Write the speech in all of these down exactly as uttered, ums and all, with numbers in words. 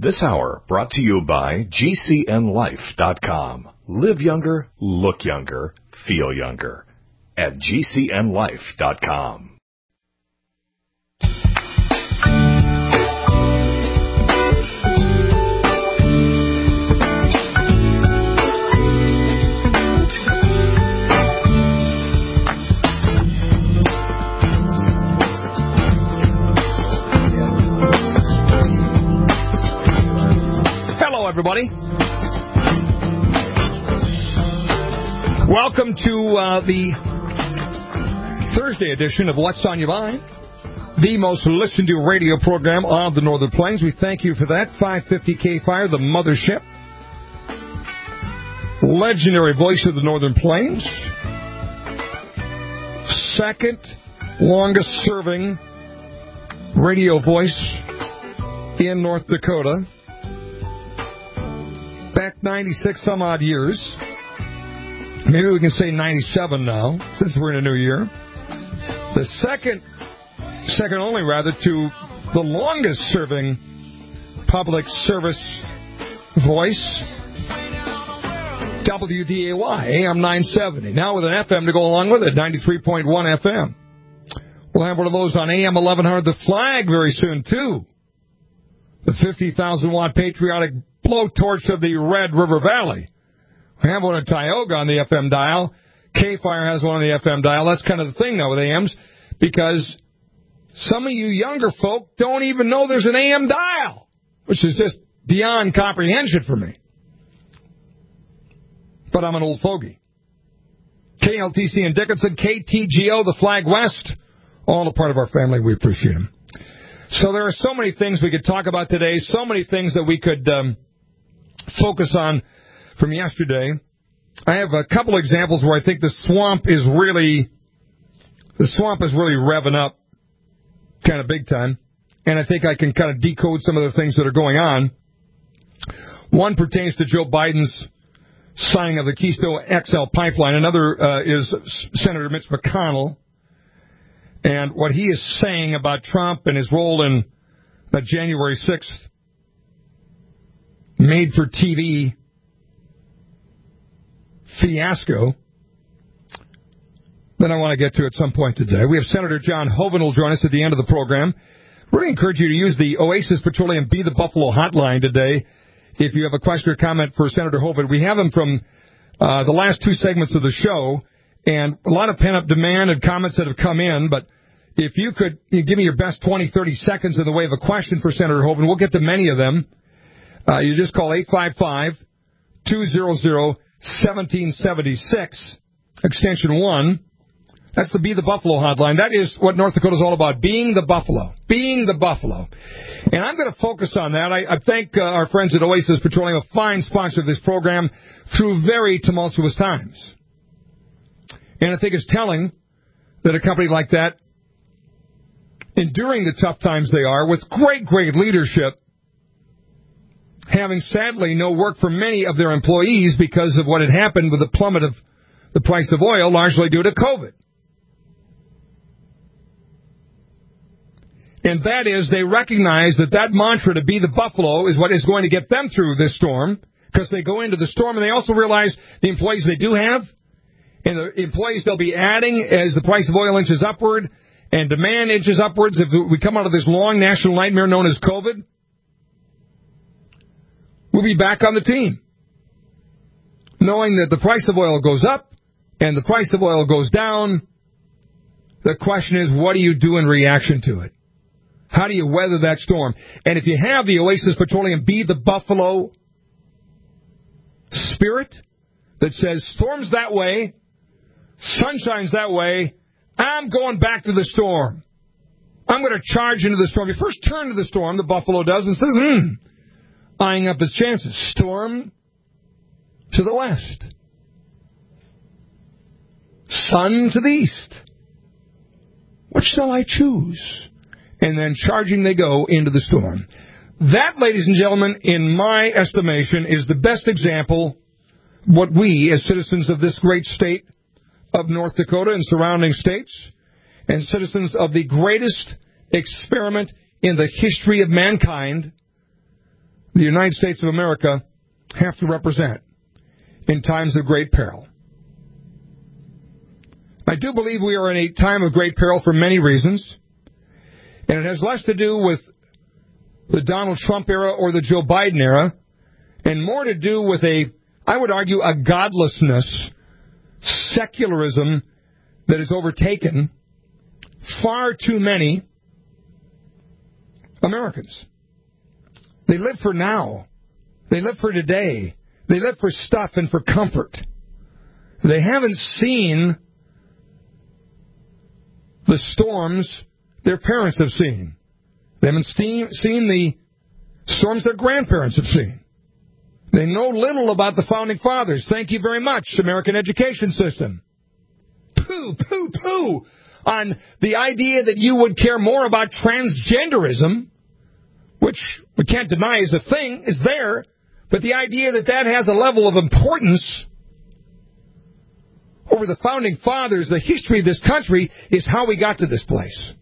This hour brought to you by G C N life dot com. Live younger, look younger, feel younger at G C N life dot com. Everybody, welcome to uh, the Thursday edition of What's on Your Mind, the most listened to radio program on the Northern Plains. We thank you for that. five fifty K Fire, the mothership, legendary voice of the Northern Plains, second longest serving radio voice in North Dakota. Back ninety-six some odd years. Maybe we can say ninety-seven now, since we're in a new year. The second, second only rather, to the longest serving public service voice, W D A Y, A M nine seventy. Now with an F M to go along with it, ninety-three point one F M. We'll have one of those on A M eleven hundred, The Flag, very soon, too. The fifty thousand watt patriotic blowtorch of the Red River Valley. We have one in Tioga on the F M dial. K-Fire has one on the F M dial. That's kind of the thing now with A Ms, because some of you younger folk don't even know there's an A M dial, which is just beyond comprehension for me. But I'm an old fogey. K L T C in Dickinson, K T G O, the Flag West, all a part of our family. We appreciate them. So there are so many things we could talk about today, so many things that we could um, focus on from yesterday. I have a couple examples where I think the swamp is really, the swamp is really revving up kind of big time. And I think I can kind of decode some of the things that are going on. One pertains to Joe Biden's signing of the Keystone X L pipeline. Another uh, is Senator Mitch McConnell and what he is saying about Trump and his role in the January sixth made-for-T V fiasco that I want to get to at some point today. We have Senator John Hoeven will join us at the end of the program. Really encourage you to use the Oasis Petroleum Be the Buffalo hotline today if you have a question or comment for Senator Hoeven. We have him from uh, the last two segments of the show, and a lot of pent-up demand and comments that have come in, but if you could you give me your best twenty, thirty seconds in the way of a question for Senator Hoeven, we'll get to many of them. Uh, you just call eight five five, two hundred, seventeen seventy-six, extension one. That's the Be the Buffalo hotline. That is what North Dakota is all about, being the Buffalo, being the Buffalo. And I'm going to focus on that. I, I thank uh, our friends at Oasis Petroleum, a fine sponsor of this program, through very tumultuous times. And I think it's telling that a company like that, enduring the tough times they are, with great, great leadership, having sadly no work for many of their employees because of what had happened with the plummet of the price of oil, largely due to COVID. And that is, they recognize that that mantra to be the Buffalo is what is going to get them through this storm, because they go into the storm, and they also realize the employees they do have, and the employees they'll be adding as the price of oil inches upward and demand inches upwards if we come out of this long national nightmare known as COVID. We'll be back on the team, knowing that the price of oil goes up and the price of oil goes down. The question is, what do you do in reaction to it? How do you weather that storm? And if you have the Oasis Petroleum Be the Buffalo spirit that says, storms that way, sun shines that way, I'm going back to the storm. I'm going to charge into the storm. You first turn to the storm, the Buffalo does, and says, hmm, eyeing up his chances. Storm to the west. Sun to the east. Which shall I choose? And then charging they go into the storm. That, ladies and gentlemen, in my estimation, is the best example what we, as citizens of this great state of North Dakota and surrounding states, and citizens of the greatest experiment in the history of mankind, the the United States of America have to represent in times of great peril. I do believe we are in a time of great peril for many reasons, and it has less to do with the Donald Trump era or the Joe Biden era, and more to do with a, I would argue, a godlessness, secularism that has overtaken far too many Americans. They live for now. They live for today. They live for stuff and for comfort. They haven't seen the storms their parents have seen. They haven't seen, seen the storms their grandparents have seen. They know little about the Founding Fathers. Thank you very much, American education system. Pooh, pooh, pooh on the idea that you would care more about transgenderism, which we can't deny is a thing, is there, but the idea that that has a level of importance over the Founding Fathers, the history of this country, is how we got to this place.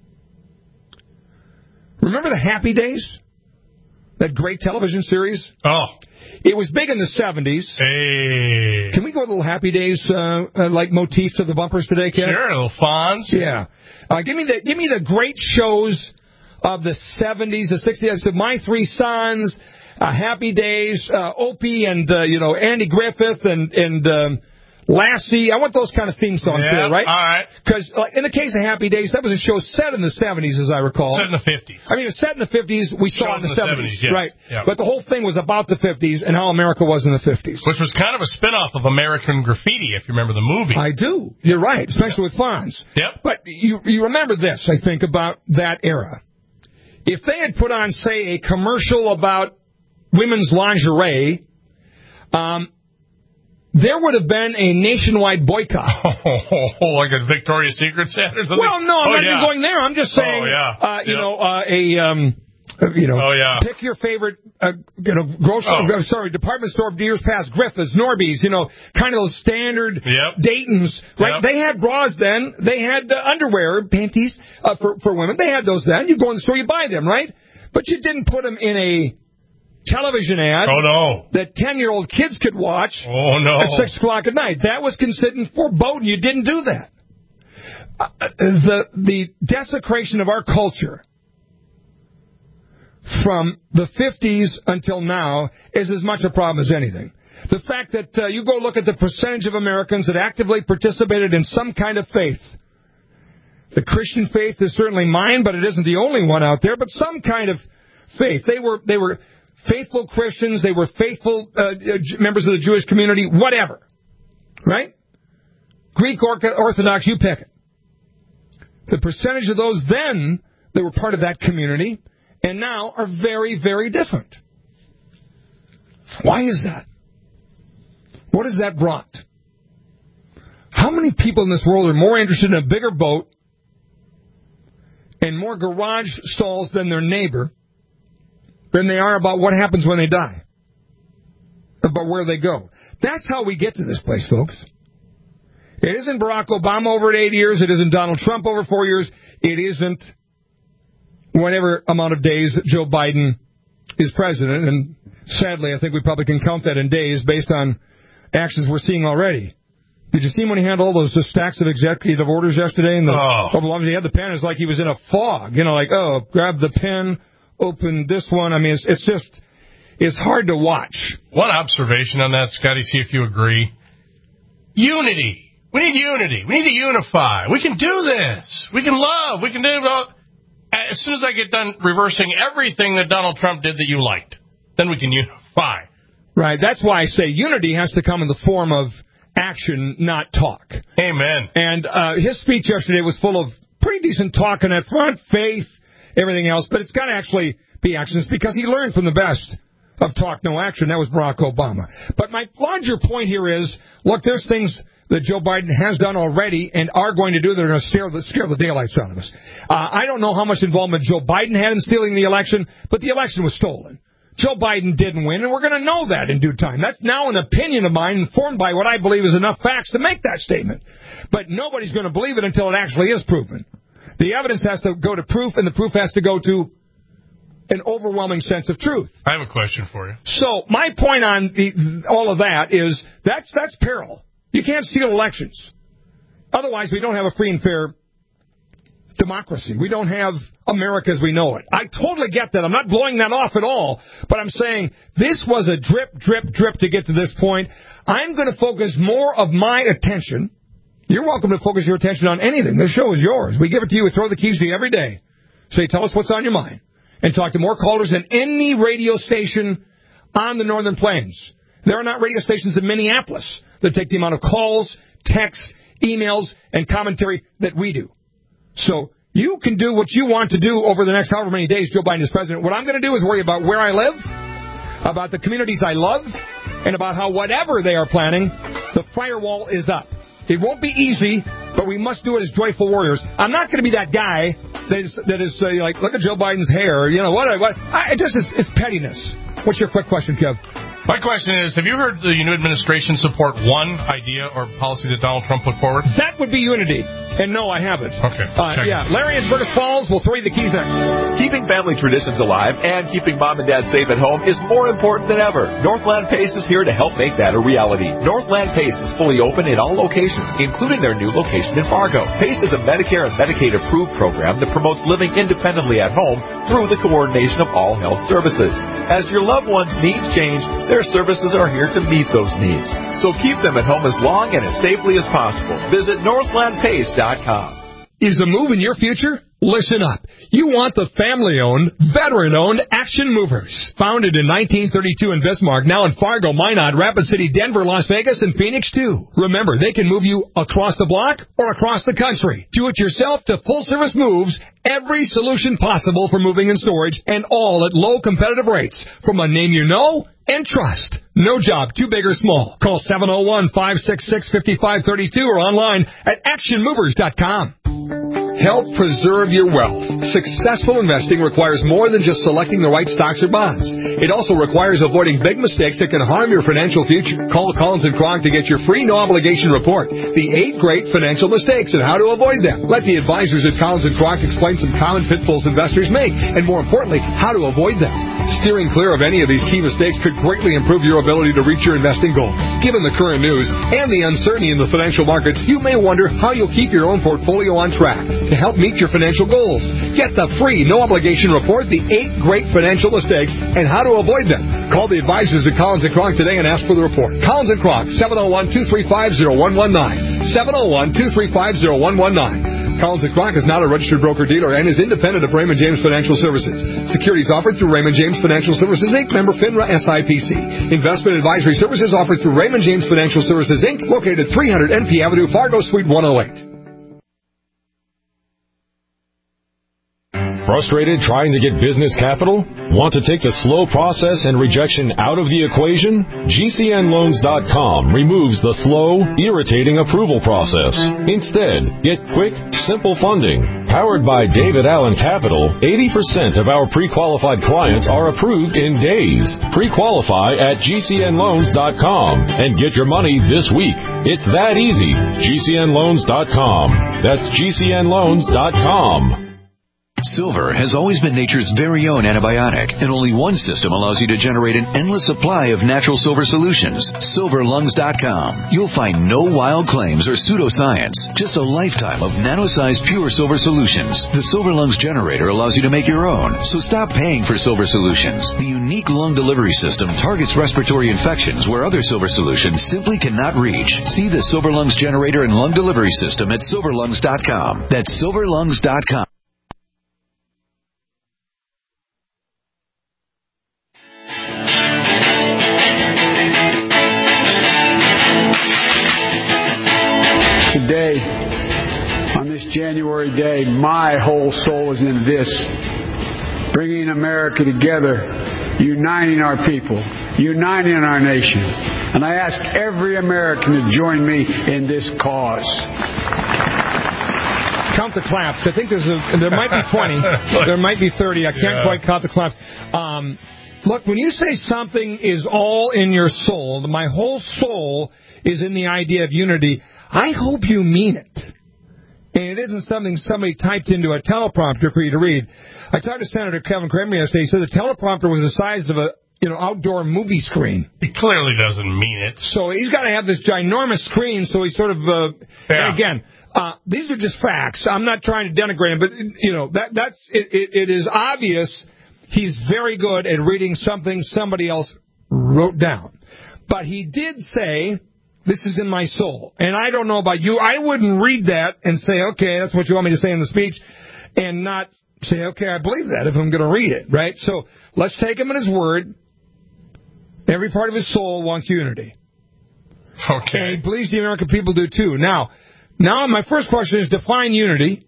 Remember the Happy Days? That great television series? Oh. It was big in the seventies. Hey. Can we go with a little Happy Days uh, uh, like motif to the bumpers today, Ken? Sure, a little Fonz. Yeah. Uh, give me the give me the great shows of the seventies, the sixties. My Three Sons, uh, Happy Days, uh, Opie and uh, you know Andy Griffith and and um, Lassie. I want those kind of theme songs yeah, there, right? All right. Because uh, in the case of Happy Days, that was a show set in the seventies, as I recall. Set in the fifties. I mean, it was set in the fifties. We saw it in the, the seventies, seventies, yes. right? Yep. But the whole thing was about the fifties and how America was in the fifties. Which was kind of a spinoff of American Graffiti, if you remember the movie. I do. You're right, especially with Fonz. Yep. But you you remember this, I think, about that era. If they had put on, say, a commercial about women's lingerie, um, there would have been a nationwide boycott. Oh, like a Victoria's Secret set or something? Well, no, I'm oh, not yeah. even going there. I'm just saying, oh, yeah. uh, you yep. know, uh, a, um, uh, you know, oh, yeah. pick your favorite, uh, you know, grocery, oh. uh, sorry, department store of years past, Griffiths, Norby's, you know, kind of those standard yep. Dayton's, right? Yep. They had bras then. They had uh, underwear, panties uh, for, for women. They had those then. You go in the store, you buy them, right? But you didn't put them in a television ad oh, no. that ten-year-old kids could watch oh, no. at six o'clock at night. That was considered foreboding. You didn't do that. Uh, the the desecration of our culture from the fifties until now is as much a problem as anything. The fact that uh, you go look at the percentage of Americans that actively participated in some kind of faith. The Christian faith is certainly mine, but it isn't the only one out there, but some kind of faith. They were they were faithful Christians. They were faithful uh, members of the Jewish community, whatever. Right? Greek Orthodox, you pick it. The percentage of those then that were part of that community and now are very, very different. Why is that? What has that brought? How many people in this world are more interested in a bigger boat and more garage stalls than their neighbor than they are about what happens when they die, about where they go? That's how we get to this place, folks. It isn't Barack Obama over eight years. It isn't Donald Trump over four years. It isn't whatever amount of days that Joe Biden is president. And sadly, I think we probably can count that in days based on actions we're seeing already. Did you see him when he had all those stacks of executive orders yesterday? And the, oh. He had the pen. It's like he was in a fog. You know, like, oh, grab the pen, open this one. I mean, it's, it's just, it's hard to watch. One observation on that, Scotty, see if you agree. Unity. We need unity. We need to unify. We can do this. We can love. We can do it. As soon as I get done reversing everything that Donald Trump did that you liked, then we can unify. Right. That's why I say unity has to come in the form of action, not talk. Amen. And uh, his speech yesterday was full of pretty decent talk in that front, faith, everything else, but it's got to actually be actions because he learned from the best of talk, no action. That was Barack Obama. But my larger point here is, look, there's things that Joe Biden has done already and are going to do that are going to scare the, scare the daylights out of us. Uh, I don't know how much involvement Joe Biden had in stealing the election, but the election was stolen. Joe Biden didn't win, and we're going to know that in due time. That's now an opinion of mine informed by what I believe is enough facts to make that statement. But nobody's going to believe it until it actually is proven. The evidence has to go to proof, and the proof has to go to an overwhelming sense of truth. I have a question for you. So my point on the, all of that is that's that's peril. You can't steal elections. Otherwise, we don't have a free and fair democracy. We don't have America as we know it. I totally get that. I'm not blowing that off at all. But I'm saying this was a drip, drip, drip to get to this point. I'm going to focus more of my attention. You're welcome to focus your attention on anything. This show is yours. We give it to you. We throw the keys to you every day. Say, tell us what's on your mind. And talk to more callers than any radio station on the Northern Plains. There are not radio stations in Minneapolis that take the amount of calls, texts, emails, and commentary that we do. So you can do what you want to do over the next however many days Joe Biden is president. What I'm going to do is worry about where I live, about the communities I love, and about how whatever they are planning, the firewall is up. It won't be easy, but we must do it as joyful warriors. I'm not going to be that guy that is, that is uh, like, look at Joe Biden's hair. You know, what? what I, it just is, it's pettiness. What's your quick question, Kev? My question is, have you heard the new administration support one idea or policy that Donald Trump put forward? That would be unity. And no, I haven't. Okay. Uh, yeah, Larry in Fergus Falls will throw you the keys next. Keeping family traditions alive and keeping mom and dad safe at home is more important than ever. Northland Pace is here to help make that a reality. Northland Pace is fully open in all locations, including their new location in Fargo. Pace is a Medicare and Medicaid approved program that promotes living independently at home through the coordination of all health services. As your loved ones' needs change, their services are here to meet those needs. So keep them at home as long and as safely as possible. Visit northland pace dot com. Is a move in your future? Listen up. You want the family-owned, veteran-owned Action Movers. Founded in nineteen thirty-two in Bismarck, now in Fargo, Minot, Rapid City, Denver, Las Vegas, and Phoenix, too. Remember, they can move you across the block or across the country. Do-it-yourself to full-service moves, every solution possible for moving and storage, and all at low competitive rates from a name you know and trust. No job too big or small. Call seven oh one, five six six, five five three two or online at action movers dot com. Help preserve your wealth. Successful investing requires more than just selecting the right stocks or bonds. It also requires avoiding big mistakes that can harm your financial future. Call Collins and Kronk to get your free no-obligation report, The Eight Great Financial Mistakes and How to Avoid Them. Let the advisors at Collins and Kronk explain some common pitfalls investors make, and more importantly, how to avoid them. Steering clear of any of these key mistakes could greatly improve your ability to reach your investing goals. Given the current news and the uncertainty in the financial markets, you may wonder how you'll keep your own portfolio on track to help meet your financial goals. Get the free, no-obligation report, The Eight Great Financial Mistakes and How to Avoid Them. Call the advisors at Collins and Kronk today and ask for the report. Collins and Kronk, seven oh one, two three five, oh one one nine. seven oh one, two three five, oh one one nine. Collins and Kronk is not a registered broker-dealer and is independent of Raymond James Financial Services. Securities offered through Raymond James Financial Services, Incorporated, member FINRA S I P C. Investment advisory services offered through Raymond James Financial Services, Incorporated, located at three hundred N P Avenue, Fargo, Suite one oh eight. Frustrated trying to get business capital? Want to take the slow process and rejection out of the equation? G C N loans dot com removes the slow, irritating approval process. Instead, get quick, simple funding. Powered by David Allen Capital, eighty percent of our pre-qualified clients are approved in days. Pre-qualify at G C N loans dot com and get your money this week. It's that easy. G C N loans dot com. That's G C N loans dot com. Silver has always been nature's very own antibiotic, and only one system allows you to generate an endless supply of natural silver solutions. silver lungs dot com. You'll find no wild claims or pseudoscience, just a lifetime of nano-sized pure silver solutions. The Silver Lungs generator allows you to make your own, so stop paying for silver solutions. The unique lung delivery system targets respiratory infections where other silver solutions simply cannot reach. See the Silver Lungs generator and lung delivery system at silver lungs dot com. That's silver lungs dot com. Today, on this January day, my whole soul is in this. Bringing America together, uniting our people, uniting our nation. And I ask every American to join me in this cause. Count the claps. I think there's a, there might be twenty. There might be thirty. I can't yeah. quite count the claps. Um, look, when you say something is all in your soul, my whole soul is in the idea of unity, I hope you mean it. And it isn't something somebody typed into a teleprompter for you to read. I talked to Senator Kevin Cramer yesterday. He said the teleprompter was the size of a you know outdoor movie screen. He clearly doesn't mean it. So he's got to have this ginormous screen. So he's sort of uh, yeah. and again. Uh, these are just facts. I'm not trying to denigrate him, but you know that that's it, it, it is obvious he's very good at reading something somebody else wrote down. But he did say, "This is in my soul," and I don't know about you. I wouldn't read that and say, "Okay, that's what you want me to say in the speech," and not say, "Okay, I believe that," if I'm going to read it, right? So let's take him at his word. Every part of his soul wants unity. Okay. And he believes the American people do too. Now. Now, my first question is define unity.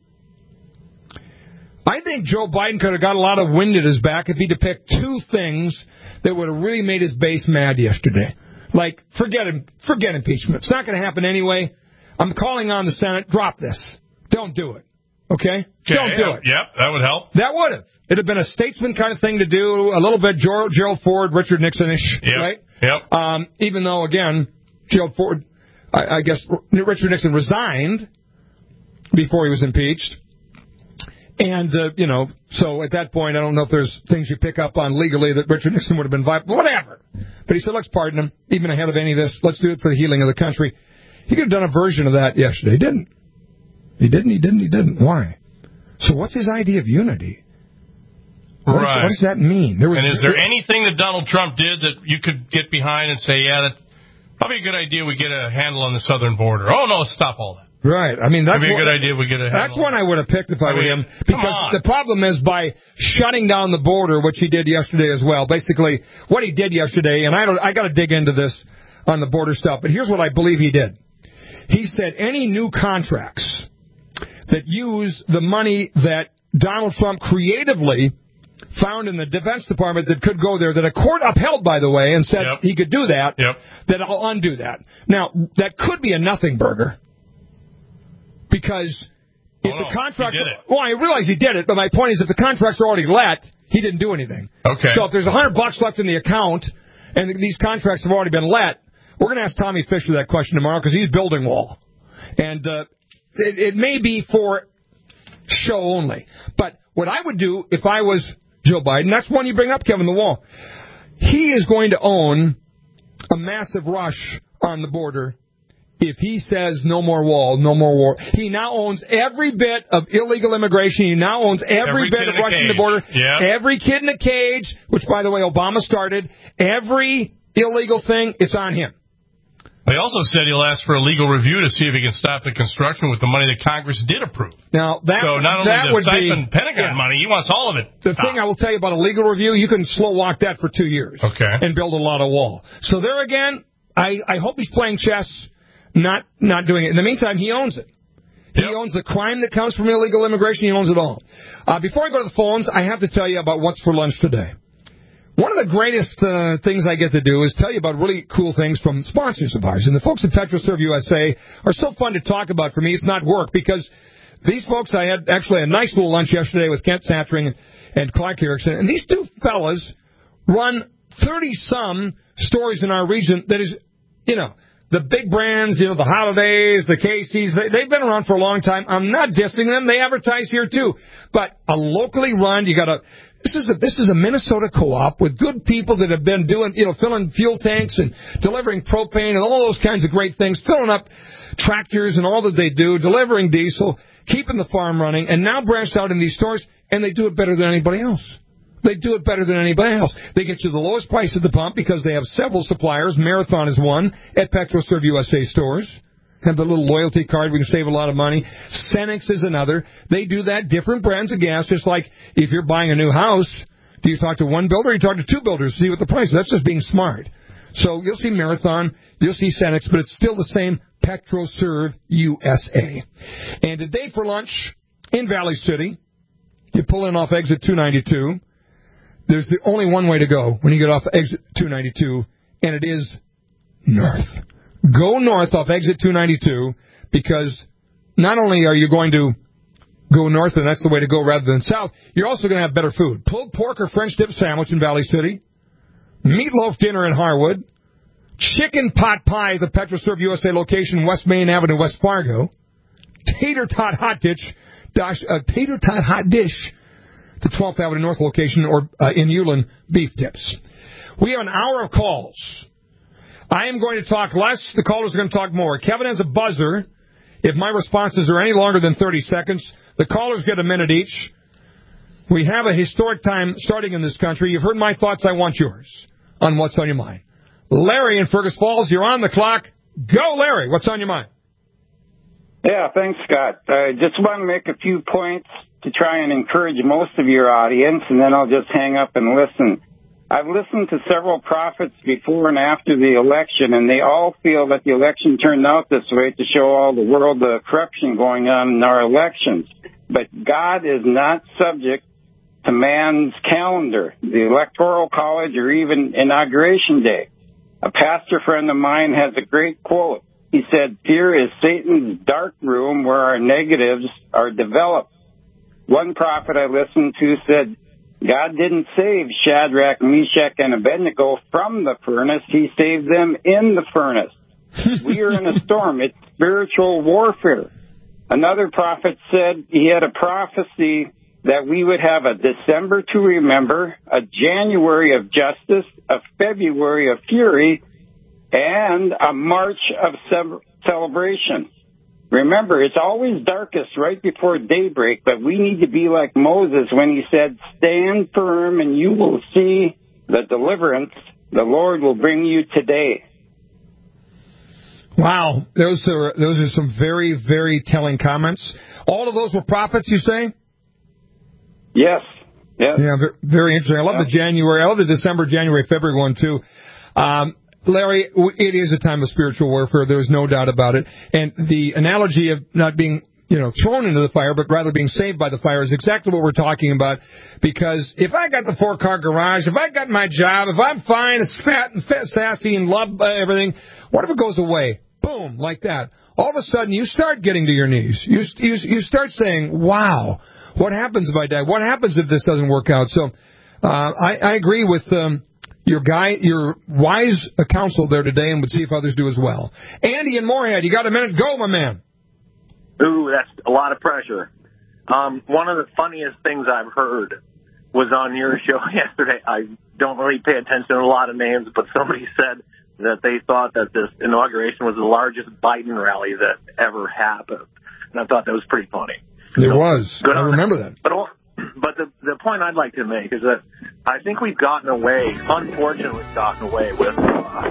I think Joe Biden could have got a lot of wind at his back if he'd have picked two things that would have really made his base mad yesterday. Like, forget him, forget impeachment. It's not going to happen anyway. I'm calling on the Senate, drop this. Don't do it. Okay? okay Don't do uh, it. Yep, that would help. That would have. It would have been a statesman kind of thing to do, a little bit Gerald, Gerald Ford, Richard Nixon-ish, yep. right? Yep. Um, even though, again, Gerald Ford... I guess Richard Nixon resigned before he was impeached. And, uh, you know, so at that point, I don't know if there's things you pick up on legally that Richard Nixon would have been viable. Whatever. But he said, let's pardon him, even ahead of any of this. Let's do it for the healing of the country. He could have done a version of that yesterday. He didn't. He didn't, he didn't, he didn't. Why? So what's his idea of unity? What, right. is, what does that mean? There was, and is there anything that Donald Trump did that you could get behind and say, yeah, that... Probably a good idea we get a handle on the southern border. Oh, no, stop all that. Right. I mean, that's That'd be a what, good idea we get a handle That's one I would have picked if I, I were mean, him. Because the problem is by shutting down the border, which he did yesterday as well. Basically, what he did yesterday, and I don't, I got to dig into this on the border stuff, but here's what I believe he did. He said any new contracts that use the money that Donald Trump creatively found in the Defense Department that could go there, that a court upheld, by the way, and said yep. he could do that, yep. that I'll undo that. Now, that could be a nothing burger, because if oh, the no. contracts... He did it. Well, I realize he did it, but my point is if the contracts are already let, he didn't do anything. Okay. So if there's a hundred bucks left in the account, and these contracts have already been let, we're going to ask Tommy Fisher that question tomorrow, because he's building wall. And uh, it, it may be for show only. But what I would do if I was Joe Biden, that's one you bring up, Kevin, the wall. He is going to own a massive rush on the border if he says no more wall, no more war. He now owns every bit of illegal immigration. He now owns every, every bit of rushing the border. Yeah. Every kid in a cage, which, by the way, Obama started. Every illegal thing, it's on him. He also said he'll ask for a legal review to see if he can stop the construction with the money that Congress did approve. Now that so not only that the would siphon be, Pentagon yeah. money, he wants all of it. The Stop. thing I will tell you about a legal review, you can slow walk that for two years. Okay. And build a lot of wall. So there again, I, I hope he's playing chess, not not doing it. In the meantime, he owns it. He yep. owns the crime that comes from illegal immigration. He owns it all. Uh, before I go to the phones, I have to tell you about what's for lunch today. One of the greatest uh, things I get to do is tell you about really cool things from sponsors of ours. And the folks at PetroServe U S A are so fun to talk about for me. It's not work, because these folks, I had actually a nice little lunch yesterday with Kent Satring and Clark Erickson. And these two fellas run thirty-some stores in our region that is, you know, the big brands, you know, the Holidays, the Casey's, they, they've been around for a long time. I'm not dissing them. They advertise here, too. But a locally run, you got to... This is a this is a Minnesota co-op with good people that have been doing, you know, filling fuel tanks and delivering propane and all those kinds of great things, filling up tractors and all that they do, delivering diesel, keeping the farm running, and now branched out in these stores, and they do it better than anybody else. They do it better than anybody else. They get you the lowest price at the pump because they have several suppliers. Marathon is one at PetroServe U S A stores. Have the little loyalty card. We can save a lot of money. Cenex is another. They do that. Different brands of gas. Just like if you're buying a new house, do you talk to one builder or you talk to two builders to see what the price is? That's just being smart. So you'll see Marathon, you'll see Cenex, but it's still the same PetroServe U S A. And today for lunch in Valley City, you pull in off exit two ninety-two. There's the only one way to go when you get off exit two ninety-two, and it is north. Go north off exit two ninety-two, because not only are you going to go north, and that's the way to go rather than south, you're also going to have better food. Pulled pork or French dip sandwich in Valley City, meatloaf dinner in Harwood, chicken pot pie at the PetroServe U S A location, West Main Avenue, West Fargo, tater tot hot dish, dash, uh, tater tot hot dish the twelfth Avenue North location, or uh, in Ulen, beef tips. We have an hour of calls. I am going to talk less. The callers are going to talk more. Kevin has a buzzer. If my responses are any longer than thirty seconds, the callers get a minute each. We have a historic time starting in this country. You've heard my thoughts. I want yours on what's on your mind. Larry in Fergus Falls, you're on the clock. Go, Larry. What's on your mind? Yeah, thanks, Scott. I just want to make a few points to try and encourage most of your audience, and then I'll just hang up and listen. I've listened to several prophets before and after the election, and they all feel that the election turned out this way to show all the world the corruption going on in our elections. But God is not subject to man's calendar, the Electoral College, or even Inauguration Day. A pastor friend of mine has a great quote. He said, "Fear is Satan's dark room where our negatives are developed." One prophet I listened to said, God didn't save Shadrach, Meshach, and Abednego from the furnace. He saved them in the furnace. We are in a storm. It's spiritual warfare. Another prophet said he had a prophecy that we would have a December to remember, a January of justice, a February of fury, and a March of celebration. Remember, it's always darkest right before daybreak, but we need to be like Moses when he said, stand firm and you will see the deliverance the Lord will bring you today. Wow, those are those are some very, very telling comments. All of those were prophets, you say? Yes. Yes. Yeah, very interesting. I love yeah. the January, I love the December, January, February one, too. Um, Larry, it is a time of spiritual warfare. There's no doubt about it. And the analogy of not being, you know, thrown into the fire, but rather being saved by the fire is exactly what we're talking about. Because if I got the four-car garage, if I got my job, if I'm fine, fat and fat, sassy and love uh, everything, what if it goes away? Boom, like that. All of a sudden, you start getting to your knees. You you, you start saying, wow, what happens if I die? What happens if this doesn't work out? So uh, I, I agree with... Um, Your guy, your wise counsel there today, and would see if others do as well. Andy in Moorhead, you got a minute? Go, my man. Ooh, that's a lot of pressure. Um, one of the funniest things I've heard was on your show yesterday. I don't really pay attention to a lot of names, but somebody said that they thought that this inauguration was the largest Biden rally that ever happened. And I thought that was pretty funny. It so, was. I remember that. But But the the point I'd like to make is that I think we've gotten away, unfortunately gotten away with uh,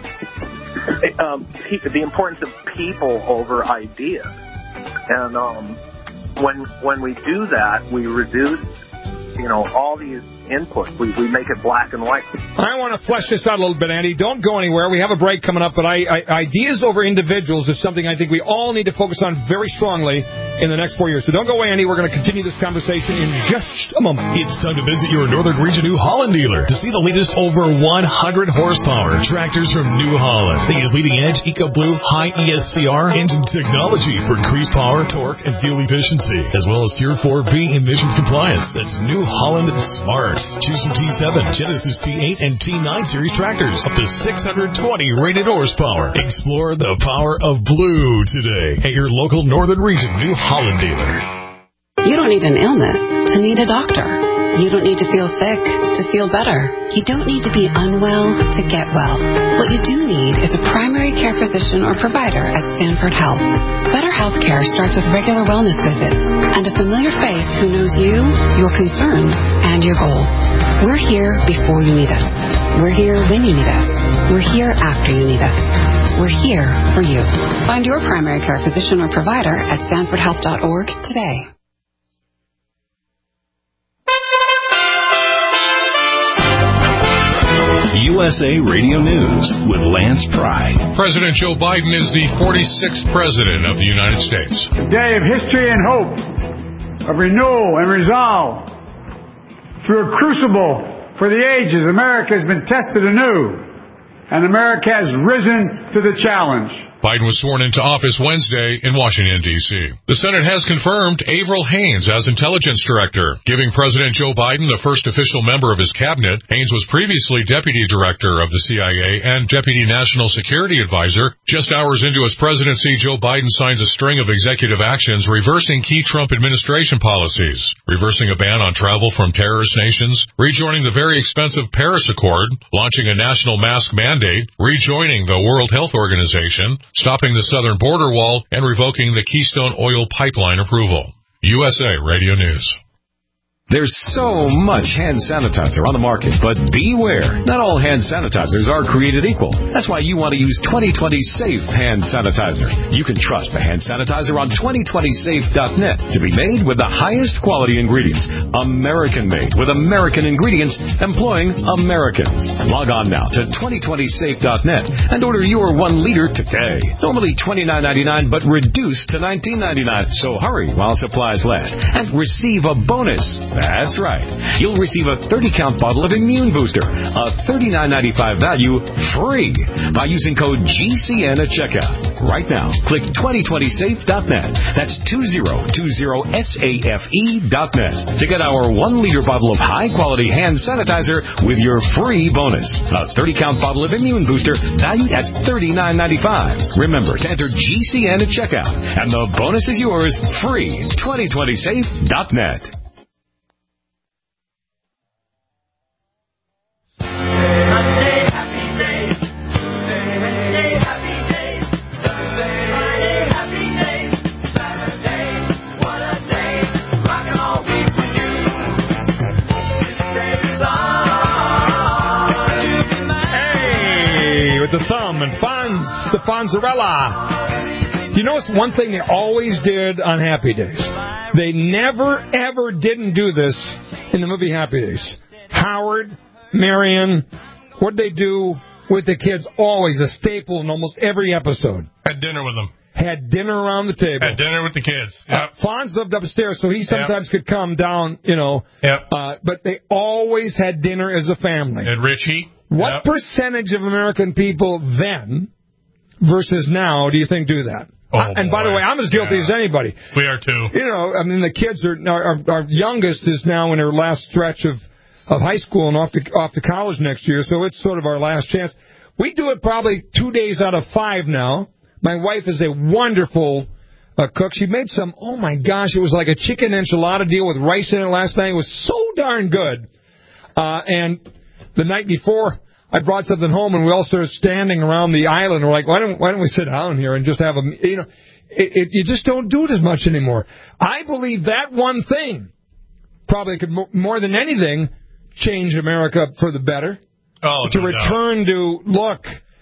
um, the importance of people over ideas. And um, when when we do that, we reduce, you know, all these inputs. We, we make it black and white. I want to flesh this out a little bit, Andy. Don't go anywhere. We have a break coming up, but I, I, ideas over individuals is something I think we all need to focus on very strongly in the next four years. So don't go away, Andy. We're going to continue this conversation in just a moment. It's time to visit your Northern Region New Holland dealer to see the latest over one hundred horsepower tractors from New Holland. They use leading-edge EcoBlue high E S C R engine technology for increased power, torque, and fuel efficiency, as well as Tier four B emissions compliance. That's New Holland Smart. Choose from T seven, Genesis T eight, and T nine series tractors, up to six hundred twenty rated horsepower. Explore the power of blue today at your local Northern Region New Holland dealer. You don't need an illness to need a doctor. You don't need to feel sick to feel better. You don't need to be unwell to get well. What you do need is a primary care physician or provider at Sanford Health. Better health care starts with regular wellness visits and a familiar face who knows you, your concerns, and your goals. We're here before you need us. We're here when you need us. We're here after you need us. We're here for you. Find your primary care physician or provider at sanford health dot org today. U S A Radio News with Lance Pry. President Joe Biden is the forty-sixth president of the United States. A day of history and hope, of renewal and resolve. Through a crucible for the ages, America has been tested anew, and America has risen to the challenge. Biden was sworn into office Wednesday in Washington, D C The Senate has confirmed Avril Haines as Intelligence Director, giving President Joe Biden the first official member of his cabinet. Haines was previously Deputy Director of the C I A and Deputy National Security Advisor. Just hours into his presidency, Joe Biden signs a string of executive actions reversing key Trump administration policies, reversing a ban on travel from terrorist nations, rejoining the very expensive Paris Accord, launching a national mask mandate, rejoining the World Health Organization, stopping the southern border wall, and revoking the Keystone Oil Pipeline approval. U S A Radio News. There's so much hand sanitizer on the market, but beware. Not all hand sanitizers are created equal. That's why you want to use twenty twenty Safe Hand Sanitizer. You can trust the hand sanitizer on twenty twenty safe dot net to be made with the highest quality ingredients. American-made with American ingredients employing Americans. Log on now to twenty twenty safe dot net and order your one liter today. Normally twenty-nine ninety-nine, but reduced to nineteen ninety-nine. So hurry while supplies last and receive a bonus. That's right. You'll receive a thirty count bottle of Immune Booster, a thirty-nine ninety-five value, free by using code G C N at checkout. Right now, click twenty twenty safe dot net. That's twenty twenty safe dot net to get our one liter bottle of high-quality hand sanitizer with your free bonus. A thirty count bottle of Immune Booster valued at thirty-nine ninety-five. Remember to enter G C N at checkout, and the bonus is yours free. twenty twenty safe dot net. The thumb and Fonz, the Fonzarella. You notice one thing they always did on Happy Days? They never, ever didn't do this in the movie Happy Days. Howard, Marion, what they do with the kids, always a staple in almost every episode. Had dinner with them. Had dinner around the table. Had dinner with the kids. Yep. Uh, Fonz lived upstairs, so he sometimes yep. could come down, you know. Yep. Uh, but they always had dinner as a family. And Richie. What yep. percentage of American people then versus now do you think do that? Oh, I, and by boy. the way, I'm as guilty yeah. as anybody. We are too. You know, I mean, the kids are, our, our youngest is now in her last stretch of, of high school and off to, off to college next year, so it's sort of our last chance. We do it probably two days out of five now. My wife is a wonderful uh, cook. She made some, oh my gosh, it was like a chicken enchilada deal with rice in it last night. It was so darn good. Uh, and the night before, I brought something home, and we all started standing around the island. We're like, why don't why don't we sit down here and just have a, you know, it, it, you just don't do it as much anymore. I believe that one thing probably could, more than anything, change America for the better. Oh, to no return doubt. to, look,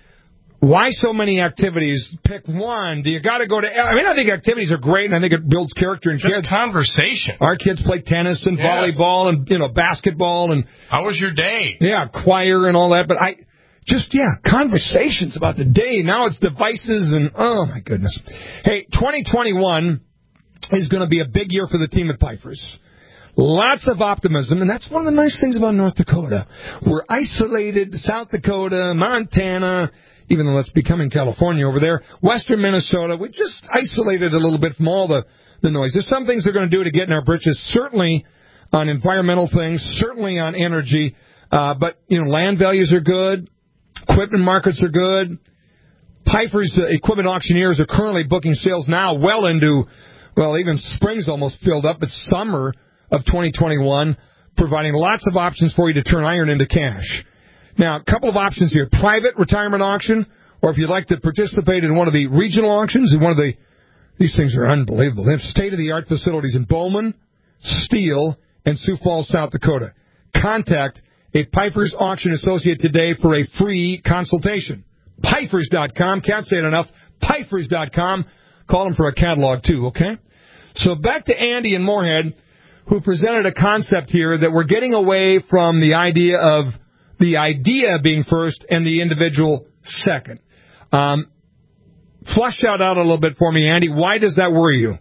why so many activities? Pick one. Do you got to go to... I mean, I think activities are great, and I think it builds character in Just kids. conversation. Our kids play tennis and yes. volleyball and, you know, basketball and... How was your day? Yeah, choir and all that. But I... Just, yeah, conversations about the day. Now it's devices and... Oh, my goodness. Hey, twenty twenty-one is going to be a big year for the team at Pfeiffer's. Lots of optimism, and that's one of the nice things about North Dakota. We're isolated, South Dakota, Montana... even though that's becoming California over there, western Minnesota, we just isolated a little bit from all the, the noise. There's some things they're going to do to get in our britches, certainly on environmental things, certainly on energy, uh, but, you know, land values are good, equipment markets are good. Pfeiffer's uh, equipment auctioneers are currently booking sales now well into, well, even spring's almost filled up, but summer of twenty twenty-one, providing lots of options for you to turn iron into cash. Now, a couple of options here. Private retirement auction, or if you'd like to participate in one of the regional auctions, in one of the, these things are unbelievable. They have state-of-the-art facilities in Bowman, Steele, and Sioux Falls, South Dakota. Contact a Pfeiffer's Auction Associate today for a free consultation. Pfeiffer's dot com. Can't say it enough. Pfeiffer's dot com. Call them for a catalog, too, okay? So back to Andy in Moorhead, who presented a concept here that we're getting away from the idea of the idea being first and the individual second. Um, flush that out a little bit for me, Andy. Why does that worry you?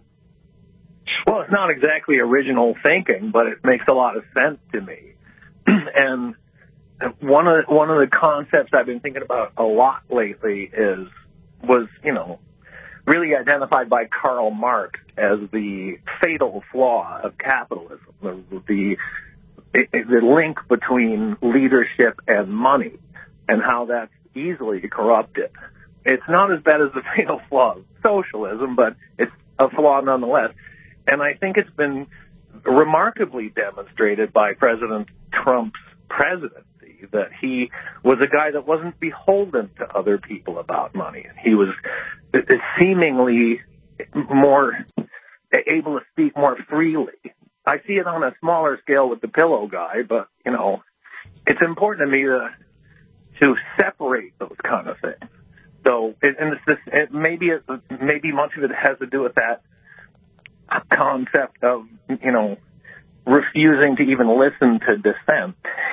Well, it's not exactly original thinking, but it makes a lot of sense to me. And one of one of the concepts I've been thinking about a lot lately is was, you know, really identified by Karl Marx as the fatal flaw of capitalism, the, the, the link between leadership and money and how that's easily corrupted. It's not as bad as the fatal flaw of socialism, but it's a flaw nonetheless. And I think it's been remarkably demonstrated by President Trump's presidency that he was a guy that wasn't beholden to other people about money. He was seemingly more able to speak more freely. I see it on a smaller scale with the pillow guy, but, you know, it's important to me to to separate those kind of things. So, it, and it's this, it, maybe it, maybe much of it has to do with that concept of, you know, refusing to even listen to dissent.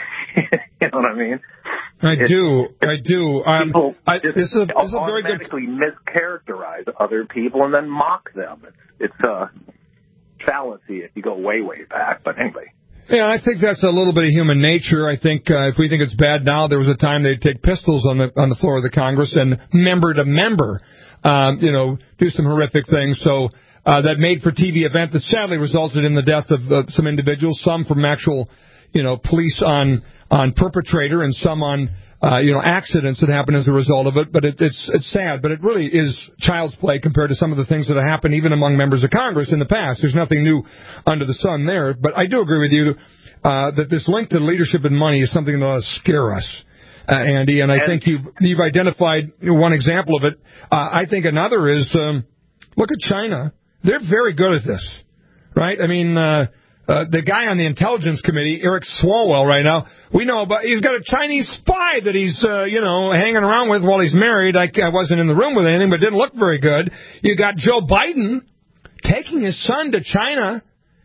You know what I mean? I it's, do. I do. Um, people I, just this is a, this is a very good... automatically mischaracterize other people and then mock them. It's, it's a fallacy if you go way, way back. But anyway. Yeah, I think that's a little bit of human nature. I think uh, if we think it's bad now, there was a time they'd take pistols on the on the floor of the Congress and member to member, um, you know, do some horrific things. So uh, that made-for-T V event that sadly resulted in the death of uh, some individuals, some from actual, you know, police on on perpetrator and some on, uh, you know, accidents that happened as a result of it. But it, it's it's sad, but it really is child's play compared to some of the things that have happened even among members of Congress in the past. There's nothing new under the sun there. But I do agree with you uh, that this link to leadership and money is something that ought to scare us, uh, Andy. And I and think you've, you've identified one example of it. Uh, I think another is, um, look at China. They're very good at this, right? I mean... Uh, Uh, the guy on the Intelligence Committee, Eric Swalwell, right now, we know about, he's got a Chinese spy that he's, uh, you know, hanging around with while he's married. I, I wasn't in the room with anything, but it didn't look very good. You got Joe Biden taking his son to China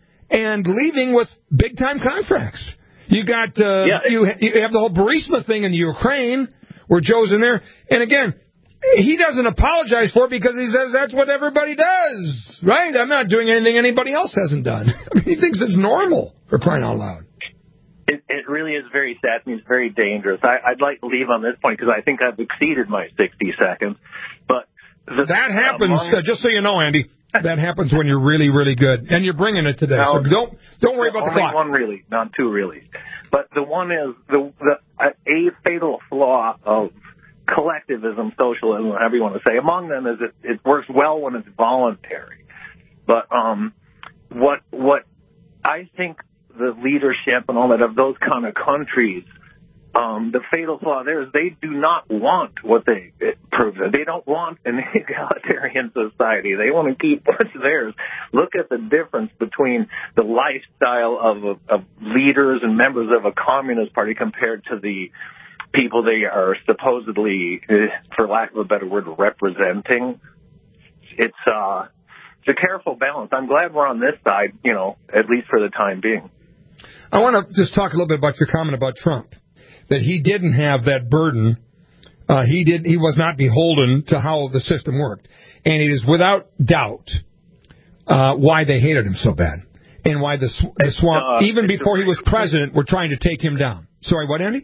and leaving with big-time contracts. You got, uh, yeah. you, you have the whole Burisma thing in the Ukraine where Joe's in there. And again, he doesn't apologize for it because he says that's what everybody does, right? I'm not doing anything anybody else hasn't done. I mean, he thinks it's normal, for crying out loud. It, it really is very sad and it's very dangerous. I, I'd like to leave on this point because I think I've exceeded my sixty seconds. But the, that happens, among... uh, just so you know, Andy, that happens when you're really, really good. And you're bringing it today, now, so don't don't worry about the clock. Only one really, not two really. But the one is the, the a fatal flaw of collectivism, socialism, whatever you want to say. Among them is it, it works well when it's voluntary. But um, what what I think the leadership and all that of those kind of countries, um, the fatal flaw there is they do not want what they prove. They don't want an egalitarian society. They want to keep what's theirs. Look at the difference between the lifestyle of, of leaders and members of a communist party compared to the people they are supposedly, for lack of a better word, representing. It's uh, it's a careful balance. I'm glad we're on this side, you know, at least for the time being. I want to just talk a little bit about your comment about Trump, that he didn't have that burden. Uh, he did. He was not beholden to how the system worked. And it is without doubt uh, why they hated him so bad and why the, the swamp, uh, even before he was president, were trying to take him down. Sorry, what, Andy?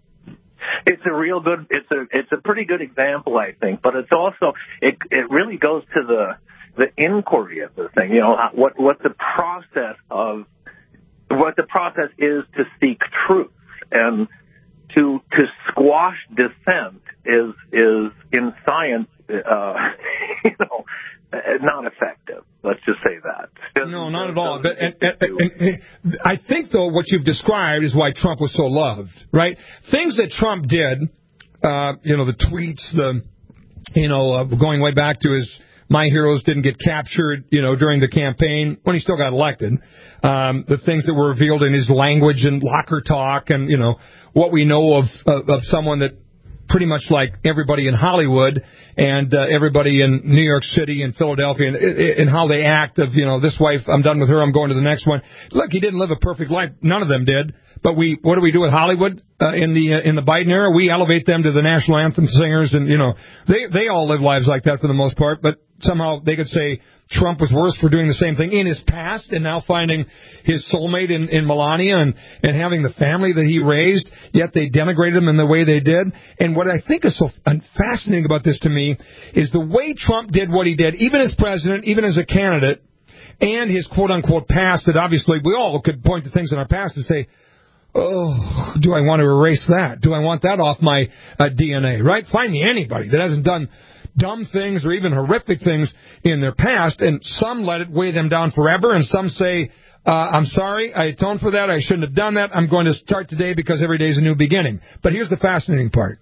It's a real good, it's a, it's a pretty good example, I think, but it's also, it, it really goes to the, the inquiry of the thing, you know, what, what the process of, what the process is to seek truth, and to, to squash dissent is, is in science, uh, you know, not effective. Let's just say that. Doesn't, no, not at all. But, and, and, and I think, though, what you've described is why Trump was so loved, right? Things that Trump did, uh, you know, the tweets, the, you know, uh, going way back to his My Heroes Didn't Get Captured, you know, during the campaign, when he still got elected, um, the things that were revealed in his language and locker talk and, you know, what we know of, of, of someone that pretty much like everybody in Hollywood and uh, everybody in New York City and Philadelphia and, and how they act of, you know, this wife, I'm done with her, I'm going to the next one. Look, he didn't live a perfect life. None of them did. But we, what do we do with Hollywood uh, in the uh, in the Biden era? We elevate them to the national anthem singers, and, you know, they, they all live lives like that for the most part. But somehow they could say Trump was worse for doing the same thing in his past and now finding his soulmate in, in Melania and, and having the family that he raised, yet they denigrated him in the way they did. And what I think is so fascinating about this to me is the way Trump did what he did, even as president, even as a candidate, and his quote-unquote past that obviously we all could point to things in our past and say, oh, do I want to erase that? Do I want that off my uh, D N A, right? Find me anybody that hasn't done dumb things or even horrific things in their past, and some let it weigh them down forever, and some say, uh, I'm sorry, I atoned for that, I shouldn't have done that, I'm going to start today because every day is a new beginning. But here's the fascinating part.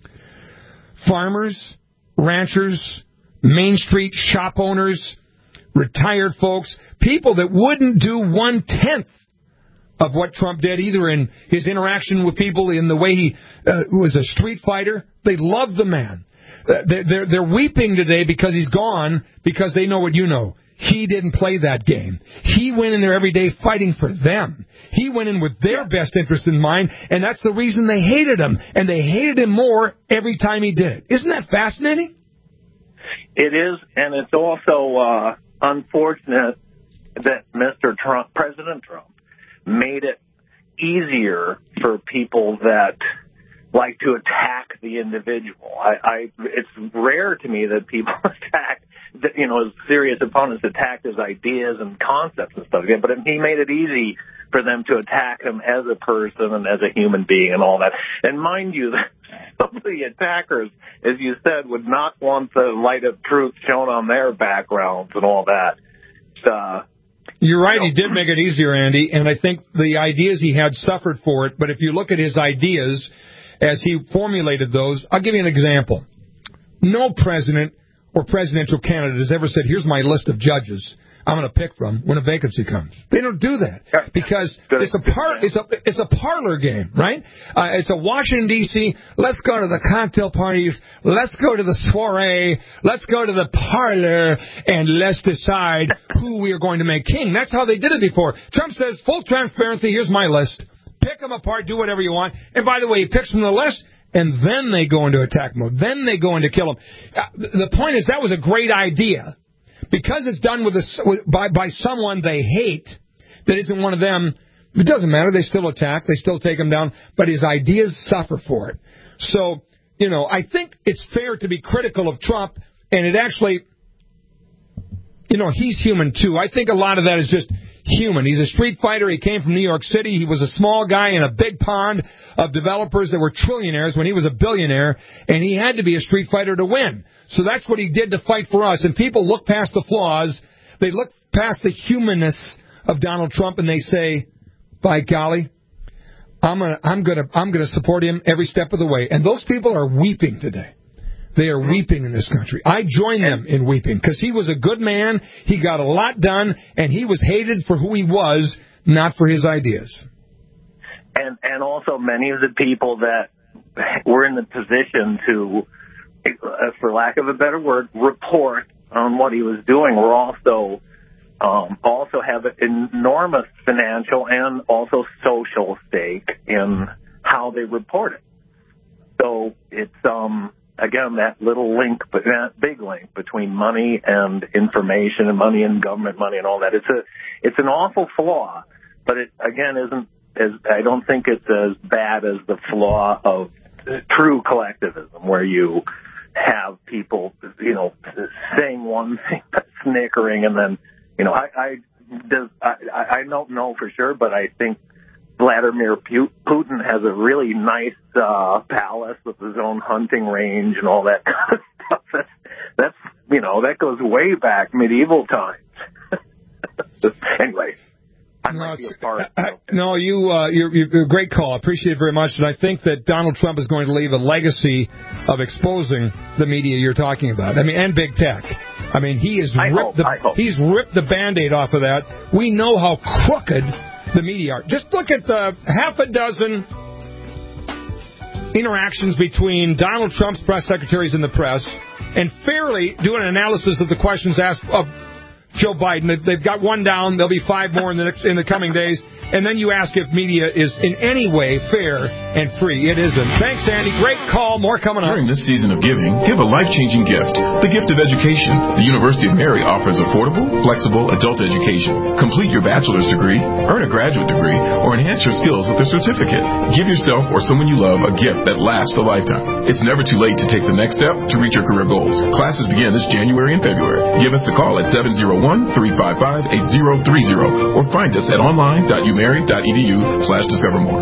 Farmers, ranchers, Main Street shop owners, retired folks, people that wouldn't do one-tenth of what Trump did, either in his interaction with people, in the way he uh, was a street fighter, they love the man. They're, they're weeping today because he's gone, because they know what you know. He didn't play that game. He went in there every day fighting for them. He went in with their best interest in mind, and that's the reason they hated him. And they hated him more every time he did it. Isn't that fascinating? It is, and it's also uh, unfortunate that Mister Trump, President Trump, made it easier for people that like to attack the individual. I, I, it's rare to me that people attack, you know, his serious opponents attack his ideas and concepts and stuff again, but he made it easy for them to attack him as a person and as a human being and all that. And mind you, some of the attackers, as you said, would not want the light of truth shown on their backgrounds and all that. Uh, You're right, he did make it easier, Andy, and I think the ideas he had suffered for it, but if you look at his ideas as he formulated those, I'll give you an example. No president or presidential candidate has ever said, here's my list of judges I'm going to pick from when a vacancy comes. They don't do that because it's a par- it's a it's a parlor game, right? Uh, it's a Washington, D C, let's go to the cocktail parties, let's go to the soiree, let's go to the parlor, and let's decide who we are going to make king. That's how they did it before. Trump says, full transparency, here's my list. Pick them apart, do whatever you want. And by the way, he picks from the list, and then they go into attack mode. Then they go into kill him. Uh, the point is, that was a great idea. Because it's done with, a, with by, by someone they hate that isn't one of them, it doesn't matter. They still attack. They still take him down. But his ideas suffer for it. So, you know, I think it's fair to be critical of Trump, and it actually, you know, he's human too. I think a lot of that is just human. He's a street fighter. He came from New York City. He was a small guy in a big pond of developers that were trillionaires when he was a billionaire, and he had to be a street fighter to win. So that's what he did to fight for us. And people look past the flaws. They look past the humanness of Donald Trump, and they say, by golly, I'm gonna, I'm gonna, I'm gonna support him every step of the way. And those people are weeping today. They are weeping in this country. I join them in weeping because he was a good man. He got a lot done, and he was hated for who he was, not for his ideas. And and also many of the people that were in the position to, for lack of a better word, report on what he was doing were also um, also have an enormous financial and also social stake in how they report it. So it's um. Again, that little link, but that big link between money and information and money and government money and all that. It's a, it's an awful flaw, but it, again, isn't as, I don't think it's as bad as the flaw of true collectivism where you have people, you know, saying one thing, snickering, and then, you know, I, I, does, I, I don't know for sure, but I think Vladimir Putin has a really nice uh, palace with his own hunting range and all that kind of stuff. That's, that's you know, that goes way back medieval times. Anyway, I no, might be a part. I, I, no, you, uh, you're, you're a great call. I appreciate it very much. And I think that Donald Trump is going to leave a legacy of exposing the media you're talking about. I mean, and big tech. I mean, he has I ripped hope, the I hope. he's ripped the Band-Aid off of that. We know how crooked the media are. Just look at the half a dozen interactions between Donald Trump's press secretaries and the press, and fairly do an analysis of the questions asked of Joe Biden. They've got one down. There'll be five more in the next, in the coming days. And then you ask if media is in any way fair and free. It isn't. Thanks, Andy. Great call. More coming up. During this season of giving, give a life-changing gift. The gift of education. The University of Mary offers affordable, flexible adult education. Complete your bachelor's degree, earn a graduate degree, or enhance your skills with a certificate. Give yourself or someone you love a gift that lasts a lifetime. It's never too late to take the next step to reach your career goals. Classes begin this January and February. Give us a call at seven oh one, three five five, eight oh three oh or find us at online dot u mary dot e d u slash discover more.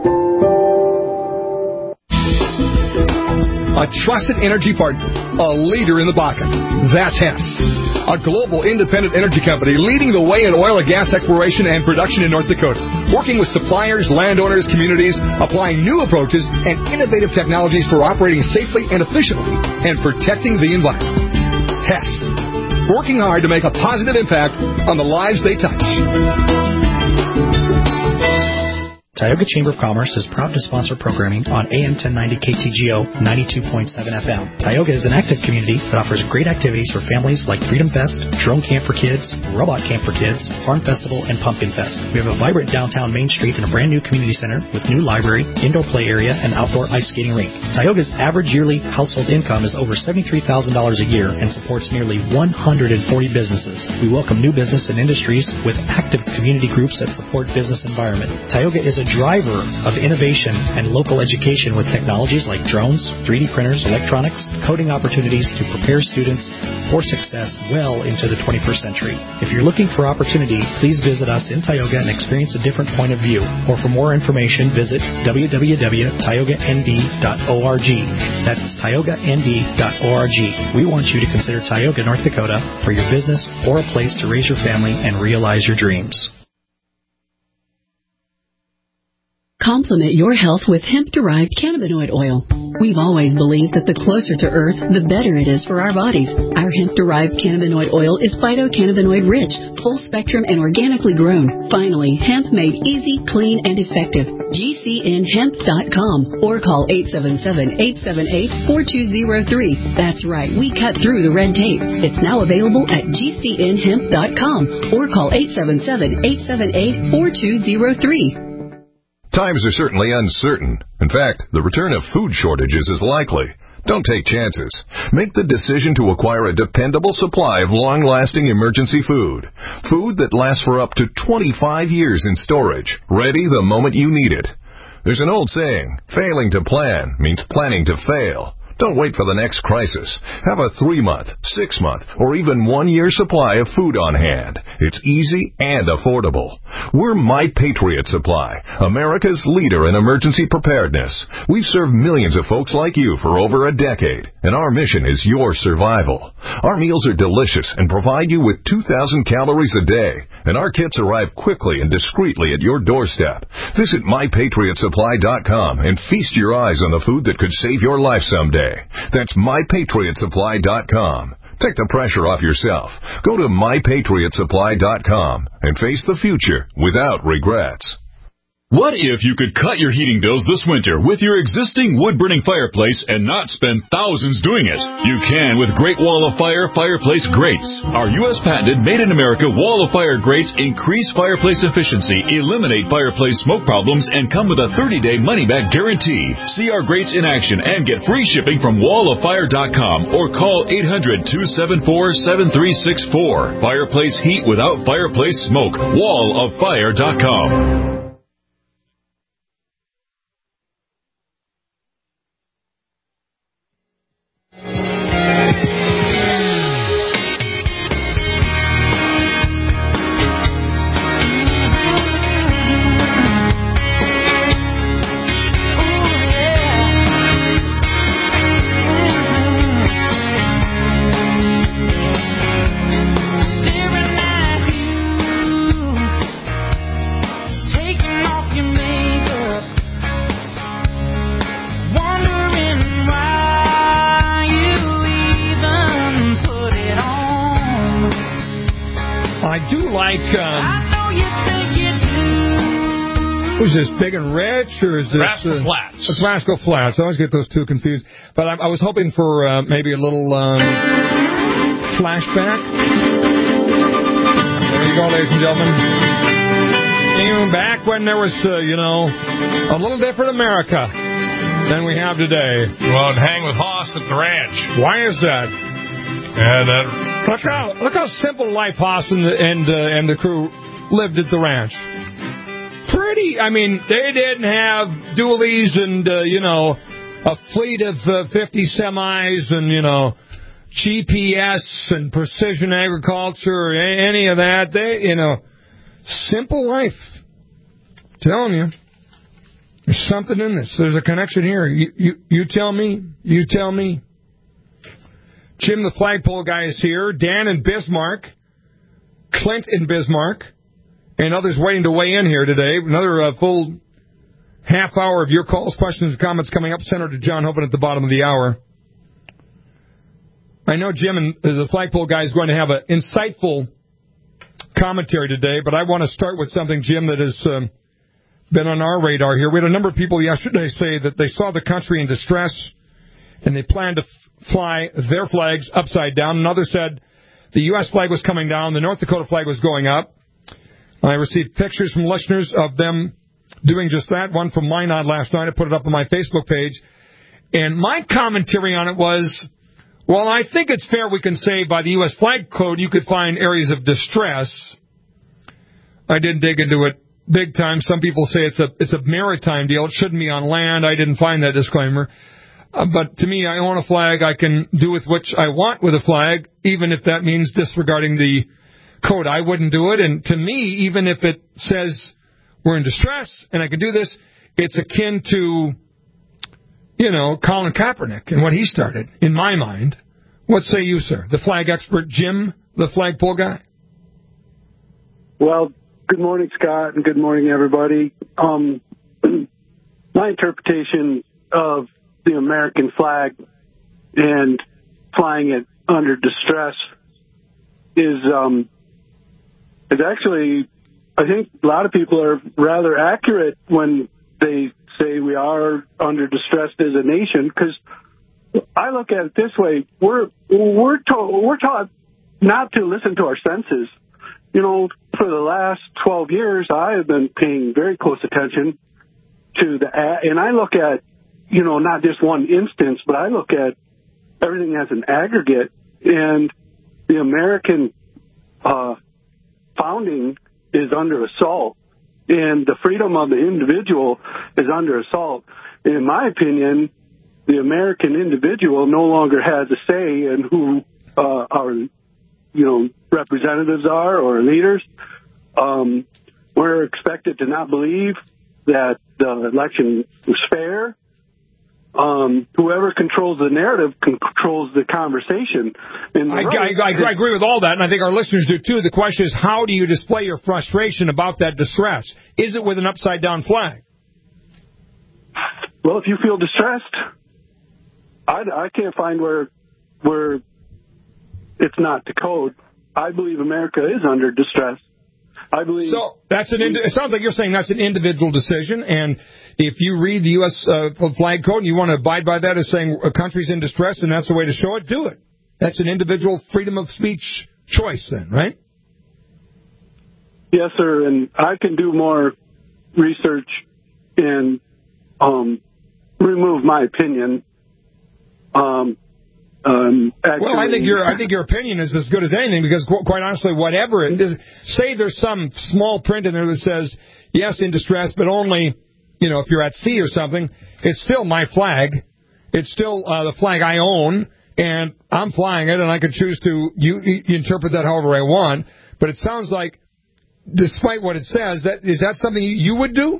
A trusted energy partner, a leader in the Bakken. That's Hess, a global independent energy company leading the way in oil and gas exploration and production in North Dakota, working with suppliers, landowners, communities, applying new approaches and innovative technologies for operating safely and efficiently and protecting the environment. Hess, working hard to make a positive impact on the lives they touch. Tioga Chamber of Commerce is proud to sponsor programming on A M ten ninety K T G O ninety-two point seven F M. Tioga is an active community that offers great activities for families like Freedom Fest, Drone Camp for Kids, Robot Camp for Kids, Farm Festival, and Pumpkin Fest. We have a vibrant downtown Main Street and a brand new community center with new library, indoor play area, and outdoor ice skating rink. Tioga's average yearly household income is over seventy-three thousand dollars a year and supports nearly one hundred forty businesses. We welcome new business and industries with active community groups that support business environment. Tioga is a driver of innovation and local education with technologies like drones, three D printers, electronics, coding opportunities to prepare students for success well into the twenty-first century. If you're looking for opportunity, please visit us in Tioga and experience a different point of view. Or for more information, visit w w w dot tioga n d dot org. That's tioga n d dot org. We want you to consider Tioga, North Dakota for your business or a place to raise your family and realize your dreams. Complement your health with hemp-derived cannabinoid oil. We've always believed that the closer to Earth, the better it is for our bodies. Our hemp-derived cannabinoid oil is phytocannabinoid-rich, full-spectrum, and organically grown. Finally, hemp made easy, clean, and effective. G C N hemp dot com or call eight seven seven, eight seven eight, four two zero three. That's right, we cut through the red tape. It's now available at G C N hemp dot com or call eight seven seven, eight seven eight, four two zero three. Times are certainly uncertain. In fact, the return of food shortages is likely. Don't take chances. Make the decision to acquire a dependable supply of long-lasting emergency food. Food that lasts for up to twenty-five years in storage, ready the moment you need it. There's an old saying, failing to plan means planning to fail. Don't wait for the next crisis. Have a three-month, six-month, or even one-year supply of food on hand. It's easy and affordable. We're My Patriot Supply, America's leader in emergency preparedness. We've served millions of folks like you for over a decade, and our mission is your survival. Our meals are delicious and provide you with two thousand calories a day, and our kits arrive quickly and discreetly at your doorstep. Visit my patriot supply dot com and feast your eyes on the food that could save your life someday. That's my patriot supply dot com. Take the pressure off yourself. Go to my patriot supply dot com and face the future without regrets. What if you could cut your heating bills this winter with your existing wood-burning fireplace and not spend thousands doing it? You can with Great Wall of Fire fireplace grates. Our U S patented made-in-America Wall of Fire grates increase fireplace efficiency, eliminate fireplace smoke problems, and come with a thirty-day money-back guarantee. See our grates in action and get free shipping from wall of fire dot com or call eight hundred, two seven four, seven three six four. Fireplace heat without fireplace smoke. wall of fire dot com. Who's this, Big and Rich, or is this... Rascal uh, Flatts. It's Rascal Flatts. I always get those two confused. But I, I was hoping for uh, maybe a little um, flashback. There you go, ladies and gentlemen. Even back when there was, uh, you know, a little different America than we have today. Well, and hang with Hoss at the ranch. Why is that? And uh, look how look how simple life Hoss and the, and, uh, and the crew lived at the ranch. Pretty. I mean, they didn't have dualies and uh, you know, a fleet of uh, fifty semis and you know, G P S and precision agriculture or any of that. They, you know, simple life. I'm telling you, there's something in this. There's a connection here. You, you, you tell me. You tell me. Jim, the flagpole guy, is here. Dan in Bismarck. Clint in Bismarck. And others waiting to weigh in here today. Another uh, full half hour of your calls, questions, and comments coming up. Senator John Hoeven at the bottom of the hour. I know Jim and the flagpole guy is going to have an insightful commentary today, but I want to start with something, Jim, that has um, been on our radar here. We had a number of people yesterday say that they saw the country in distress and they planned to f- fly their flags upside down. Another said the U S flag was coming down, the North Dakota flag was going up. I received pictures from listeners of them doing just that. One from Minot last night. I put it up on my Facebook page. And my commentary on it was, well, I think it's fair we can say by the U S flag code you could find areas of distress. I didn't dig into it big time. Some people say it's a it's a maritime deal. It shouldn't be on land. I didn't find that disclaimer. Uh, but to me, I own a flag. I can do with which I want with a flag, even if that means disregarding the code. I wouldn't do it. And to me, even if it says we're in distress and I can do this, it's akin to, you know, Colin Kaepernick and what he started, in my mind. What say you, sir? The flag expert, Jim, the flagpole guy? Well, good morning, Scott, and good morning, everybody. Um, my interpretation of the American flag and flying it under distress is um, is actually, I think a lot of people are rather accurate when they say we are under distress as a nation, because I look at it this way: we're we're told, we're taught not to listen to our senses. You know, for the last twelve years, I have been paying very close attention to the, and I look at, you know, not just one instance, but I look at everything as an aggregate. And the American uh, founding is under assault, and the freedom of the individual is under assault. In my opinion, the American individual no longer has a say in who uh, our, you know, representatives are or leaders. Um, we're expected to not believe that the election was fair. Um, whoever controls the narrative controls the conversation. And I, I, I, I agree with all that, and I think our listeners do too. The question is, how do you display your frustration about that distress? Is it with an upside-down flag? Well, if you feel distressed, I, I can't find where where it's not the code. I believe America is under distress. I believe. So that's an. Indi- it sounds like you're saying that's an individual decision, and if you read the U S uh, flag code and you want to abide by that as saying a country's in distress and that's the way to show it, do it. That's an individual freedom of speech choice, then, right? Yes, sir. And I can do more research and um, remove my opinion. Um, Um, actually, well, I think your I think your opinion is as good as anything, because qu- quite honestly, whatever it is, say there's some small print in there that says yes, in distress, but only, you know, if you're at sea or something, it's still my flag. It's still uh, the flag I own, and I'm flying it, and I can choose to you, you interpret that however I want. But it sounds like, despite what it says, that is that something you would do?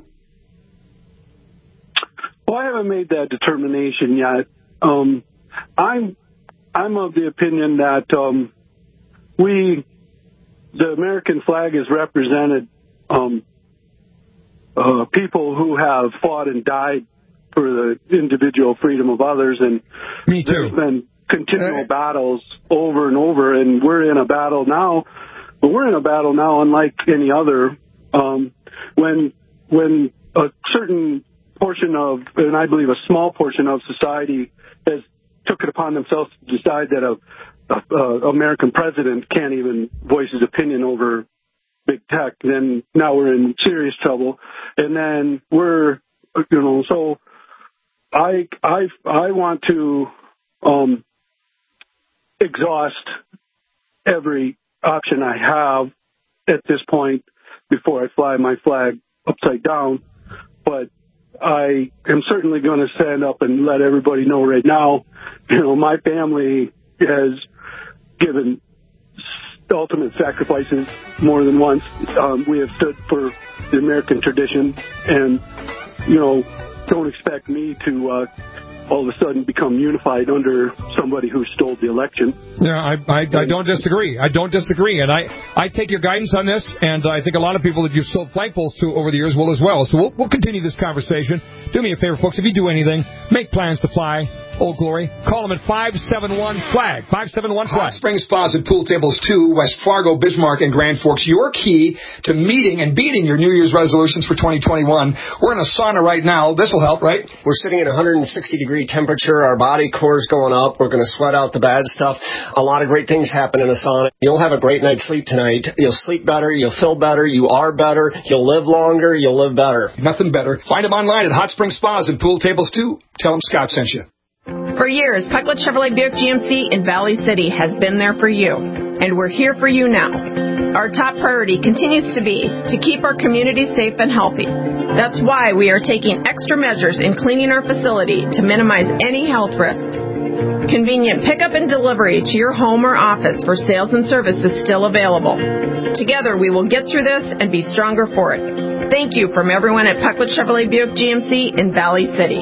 Well, I haven't made that determination yet. Um, I'm. I'm of the opinion that um, we, the American flag, has represented um, uh, people who have fought and died for the individual freedom of others, and Me too. There's been continual uh, battles over and over, and we're in a battle now. But we're in a battle now, unlike any other. Um, when when a certain portion of, and I believe a small portion of society, has took it upon themselves to decide that a, a, a American president can't even voice his opinion over big tech, then now we're in serious trouble. And then we're, you know, so I I I want to um, exhaust every option I have at this point before I fly my flag upside down. But I am certainly going to stand up and let everybody know right now, you know, my family has given ultimate sacrifices more than once. Um, we have stood for the American tradition, and, you know, don't expect me to uh, all of a sudden become unified under somebody who stole the election. Yeah, I, I, I don't disagree. I don't disagree. And I, I take your guidance on this, and I think a lot of people that you've sold flagpoles to over the years will as well. So we'll, we'll continue this conversation. Do me a favor, folks. If you do anything, make plans to fly Old Glory. Call them at five seven one flag. five seven one flag. Hot Springs Spas and Pool Tables two, West Fargo, Bismarck, and Grand Forks. Your key to meeting and beating your New Year's resolutions for twenty twenty-one. We're in a sauna right now. This will help, right? We're sitting at one hundred sixty degree temperature. Our body core is going up. We're going to sweat out the bad stuff. A lot of great things happen in a sauna. You'll have a great night's sleep tonight. You'll sleep better. You'll feel better. You are better. You'll live longer. You'll live better. Nothing better. Find them online at Hot Springs Spas and Pool Tables two. Tell them Scott sent you. For years, Pecklet Chevrolet Buick G M C in Valley City has been there for you, and we're here for you now. Our top priority continues to be to keep our community safe and healthy. That's why we are taking extra measures in cleaning our facility to minimize any health risks. Convenient pickup and delivery to your home or office for sales and service is still available. Together, we will get through this and be stronger for it. Thank you from everyone at Pecklet Chevrolet Buick G M C in Valley City.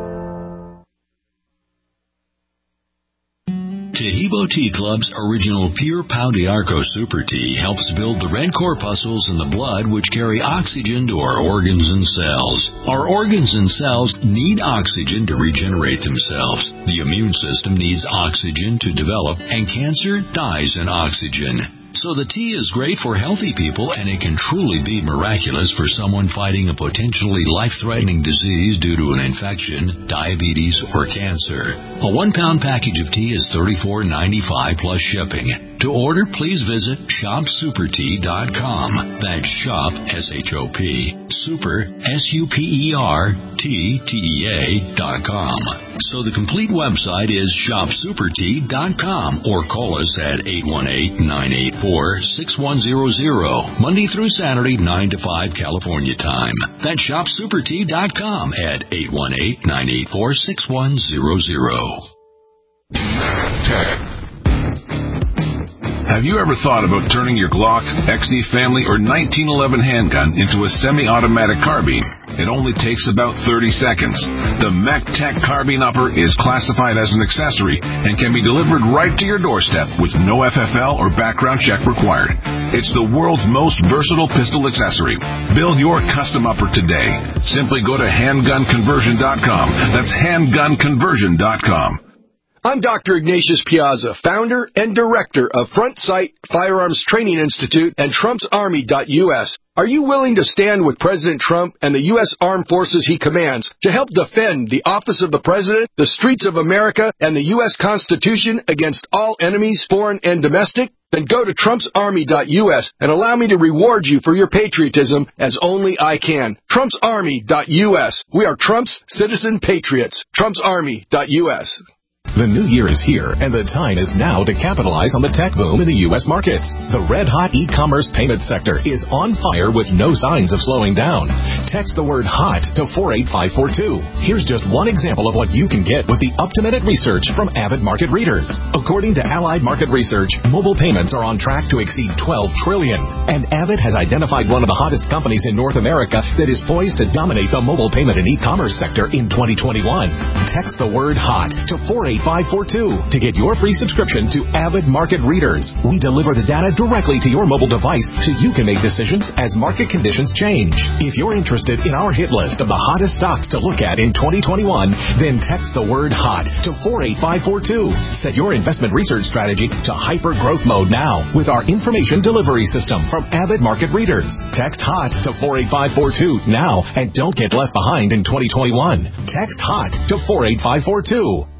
Tahibo Tea Club's original Pure Pau de Arco Super Tea helps build the red corpuscles in the blood which carry oxygen to our organs and cells. Our organs and cells need oxygen to regenerate themselves. The immune system needs oxygen to develop, and cancer dies in oxygen. So the tea is great for healthy people, and it can truly be miraculous for someone fighting a potentially life-threatening disease due to an infection, diabetes, or cancer. A one-pound package of tea is thirty-four ninety-five plus shipping. To order, please visit shop super tea dot com. That's shop, S H O P, super, S U P E R, T, T E A dot com. So the complete website is shop super tea dot com, or call us at eight one eight, nine eight four, six one zero zero, Monday through Saturday, nine to five California time. That's shop super tea dot com at eight one eight, nine eight four, six one zero zero. Tech. Have you ever thought about turning your Glock, X D Family, or nineteen eleven handgun into a semi-automatic carbine? It only takes about thirty seconds. The MacTech Carbine Upper is classified as an accessory and can be delivered right to your doorstep with no F F L or background check required. It's the world's most versatile pistol accessory. Build your custom upper today. Simply go to handgun conversion dot com. That's handgun conversion dot com. I'm Doctor Ignatius Piazza, founder and director of Front Sight Firearms Training Institute and Trump's Army dot U S. Are you willing to stand with President Trump and the U S Armed Forces he commands to help defend the office of the President, the streets of America, and the U S Constitution against all enemies, foreign and domestic? Then go to Trump's Army dot U S and allow me to reward you for your patriotism as only I can. Trump's Army dot U S. We are Trump's citizen patriots. Trump's Army dot U S. The new year is here, and the time is now to capitalize on the tech boom in the U S markets. The red-hot e-commerce payment sector is on fire with no signs of slowing down. Text the word HOT to four eight five four two. Here's just one example of what you can get with the up-to-minute research from Avid Market Readers. According to Allied Market Research, mobile payments are on track to exceed twelve trillion dollars, and Avid has identified one of the hottest companies in North America that is poised to dominate the mobile payment and e-commerce sector in twenty twenty-one. Text the word HOT to four eight five four two to get your free subscription to Avid Market Readers. We deliver the data directly to your mobile device so you can make decisions as market conditions change. If you're interested in our hit list of the hottest stocks to look at in twenty twenty-one, then text the word HOT to four eight five four two. Set your investment research strategy to hyper growth mode now with our information delivery system from Avid Market Readers. Text HOT to four eight five four two now and don't get left behind in twenty twenty-one. Text HOT to four eight five four two.